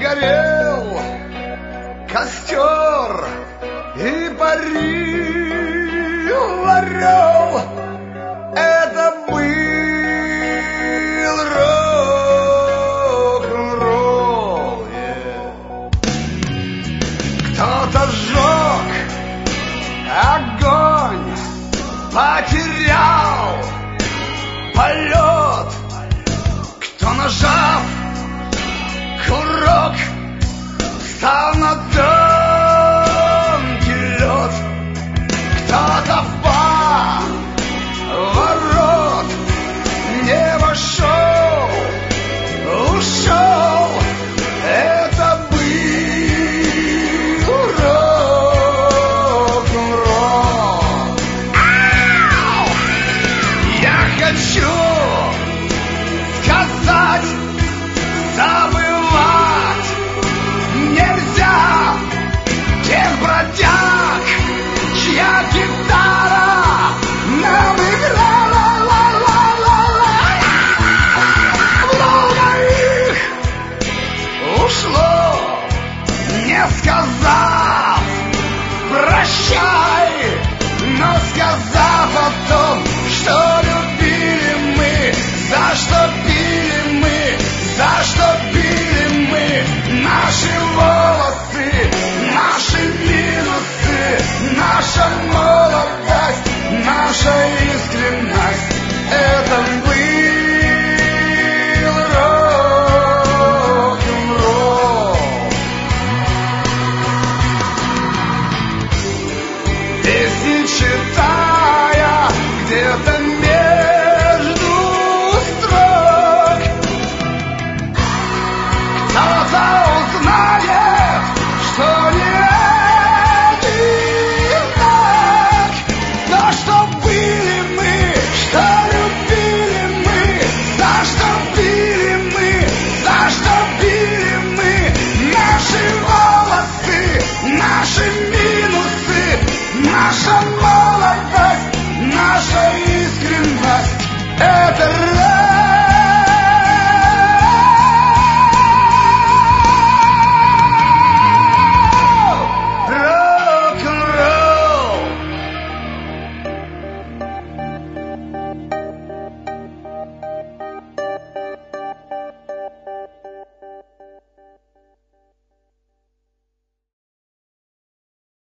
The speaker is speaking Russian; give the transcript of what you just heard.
горел костер и парил орел. Это был рок-н-ролл. Кто-то сжег огонь, потерял полет. Кто, нажав курок, встал на тонкий лед. Кто-то в поворот не вошел, ушел. Это был рок-н-ролл. Я хочу сказать, забывать нельзя тех бродяг, чья гитара нам играла. Много их ушло, не сказав прощай, но сказав о том, что любили мы, за что пили мы, за что били мы. Наши волосы, наши минусы, наша молодость, наша искренность. Это был рок-н-ролл. Песни читая где-то между строк, кто-то узнает, что не один знак. То, что были мы, что любили мы, за что били мы, за что били мы. Наши волосы, наши минусы, наша молодость, наша искренность. Это